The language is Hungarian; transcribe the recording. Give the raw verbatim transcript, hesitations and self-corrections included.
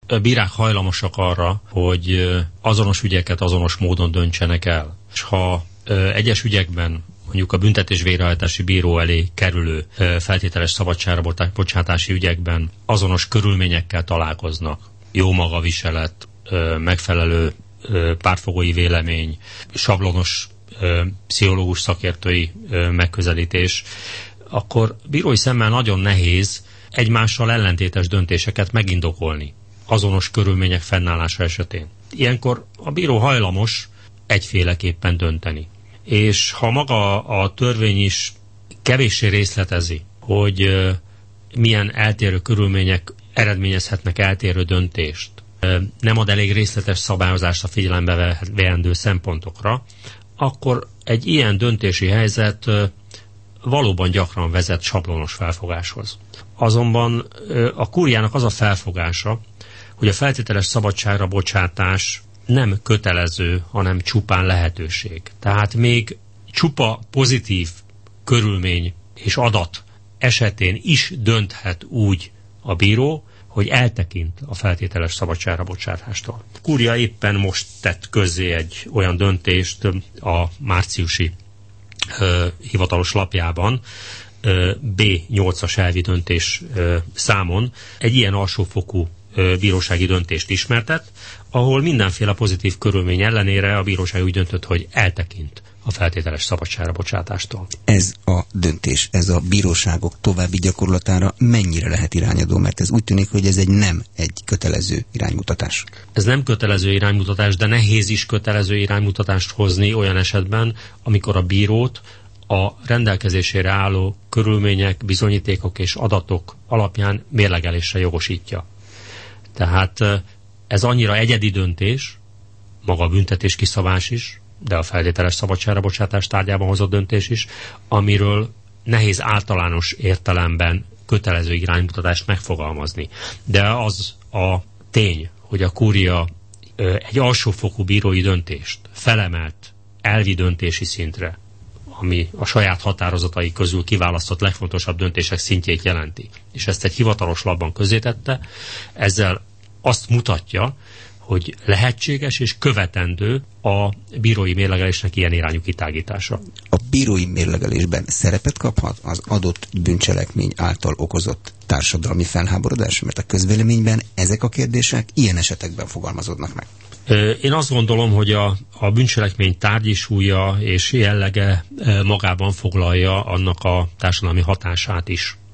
bírák hajlamosak arra, hogy azonos ügyeket azonos módon döntsenek el. És ha egyes ügyekben mondjuk a büntetés végrehajtási bíró elé kerülő feltételes szabadságra bocsátási ügyekben azonos körülményekkel találkoznak, jó magaviselet, megfelelő pártfogói vélemény, sablonos pszichológus szakértői megközelítés, akkor bírói szemmel nagyon nehéz egymással ellentétes döntéseket megindokolni azonos körülmények fennállása esetén. Ilyenkor a bíró hajlamos egyféleképpen dönteni. És ha maga a törvény is kevéssé részletezi, hogy milyen eltérő körülmények eredményezhetnek eltérő döntést, nem ad elég részletes szabályozást a figyelembe veendő szempontokra, akkor egy ilyen döntési helyzet valóban gyakran vezet sablonos felfogáshoz. Azonban a kúriának az a felfogása, hogy a feltételes szabadságra bocsátás nem kötelező, hanem csupán lehetőség. Tehát még csupa pozitív körülmény és adat esetén is dönthet úgy a bíró, hogy eltekint a feltételes szabadságra bocsátástól. A kúria éppen most tett közzé egy olyan döntést a márciusi ö, hivatalos lapjában, ö, bé nyolcas elvi döntés ö, számon egy ilyen alsófokú ö, bírósági döntést ismertet, ahol mindenféle pozitív körülmény ellenére a bíróság úgy döntött, hogy eltekint a feltételes szabadságra bocsátástól. Ez a döntés, ez a bíróságok további gyakorlatára mennyire lehet irányadó? Mert ez úgy tűnik, hogy ez egy nem egy kötelező iránymutatás. Ez nem kötelező iránymutatás, de nehéz is kötelező iránymutatást hozni olyan esetben, amikor a bírót a rendelkezésére álló körülmények, bizonyítékok és adatok alapján mérlegelésre jogosítja. Tehát ez annyira egyedi döntés, maga a büntetés kiszabás is, de a feltételes szabadságra bocsátás tárgyában hozott döntés is, amiről nehéz általános értelemben kötelező iránymutatást megfogalmazni. De az a tény, hogy a kúria egy alsófokú bírói döntést felemelt elvi döntési szintre, ami a saját határozatai közül kiválasztott legfontosabb döntések szintjét jelenti, és ezt egy hivatalos lapban közzétette, ezzel azt mutatja, hogy lehetséges és követendő a bírói mérlegelésnek ilyen irányú kitágítása. A bírói mérlegelésben szerepet kaphat az adott bűncselekmény által okozott társadalmi felháborodás? Mert a közvéleményben ezek a kérdések ilyen esetekben fogalmazódnak meg. Én azt gondolom, hogy a, a bűncselekmény tárgyi súlya és jellege magában foglalja annak a társadalmi hatását is.